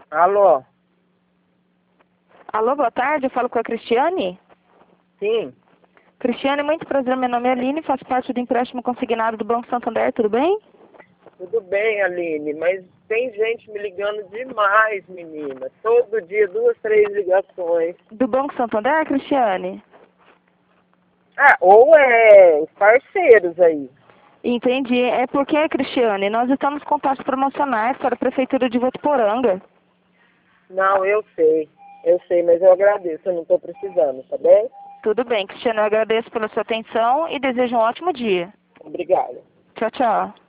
Alô? Alô, boa tarde, eu falo com a Cristiane. Sim, Cristiane, muito prazer, meu nome é Aline, faço parte do empréstimo consignado do Banco Santander, tudo bem? tudo bem, Aline, mas tem gente me ligando demais, menina. Todo dia, 2, 3 ligações. Do Banco Santander, Cristiane? Ou é os parceiros aí. Entendi, é porque, Cristiane, nós estamos com taxas promocionais para a Prefeitura de Votuporanga. Não, eu sei, mas eu agradeço, eu não estou precisando, tá bem? Tudo bem, Cristiane, eu agradeço pela sua atenção e desejo um ótimo dia. Obrigada. Tchau, tchau.